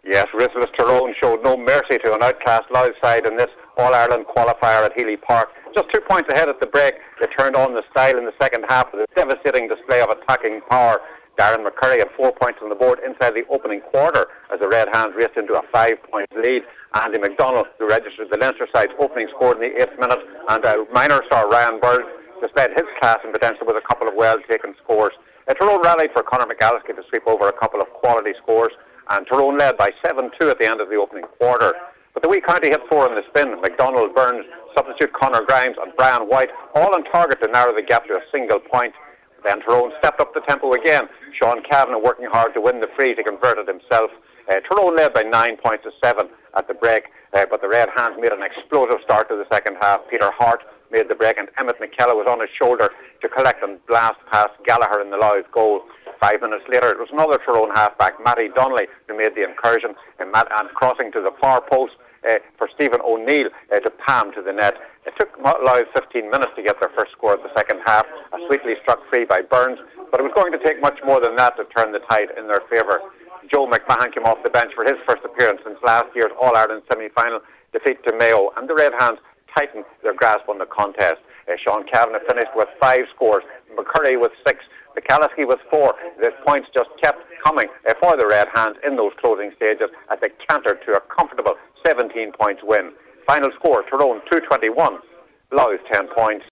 Yes, Rizzles Tyrone showed no mercy to an outclassed Louth side in this All-Ireland qualifier at Healy Park. Just 2 points ahead at the break, they turned on the style in the second half with a devastating display of attacking power. Darren McCurry had 4 points on the board inside the opening quarter as the Red Hands raced into a 5-point lead. Andy McDonald, who registered the Leinster side's opening score in the 8th minute, and minor star Ryan Bird displayed his class and potential with a couple of well-taken scores. Tyrone rallied for Conor McAlliskey to sweep over a couple of quality scores, and Tyrone led by 7-2 at the end of the opening quarter. But the wee county hit 4 in the spin. McDonald, Burns, substitute Conor Grimes and Brian White all on target to narrow the gap to a single point. Then Tyrone stepped up the tempo again. Sean Kavanagh working hard to win the frees. He converted himself. Tyrone led by 9 points to 7 at the break, but the Red Hands made an explosive start to the second half. Peter Hart made the break, and Emmett McKellar was on his shoulder to collect and blast past Gallagher in the Louth goal. 5 minutes later, it was another Tyrone halfback, Matty Donnelly, who made the incursion and crossing to the far post for Stephen O'Neill to palm to the net. It took Louth 15 minutes to get their first score of the second half, a sweetly struck free by Burns, but it was going to take much more than that to turn the tide in their favour. Joe McMahon came off the bench for his first appearance since last year's All-Ireland semi-final defeat to Mayo, and the Red Hands tightened their grasp on the contest. Sean Kavanagh finished with 5 scores, McCurry with 6, McAlliskey with 4. The points just kept coming for the Red Hands in those closing stages as they cantered to a comfortable 17 points win. Final score, Tyrone 221, Louth 10 points.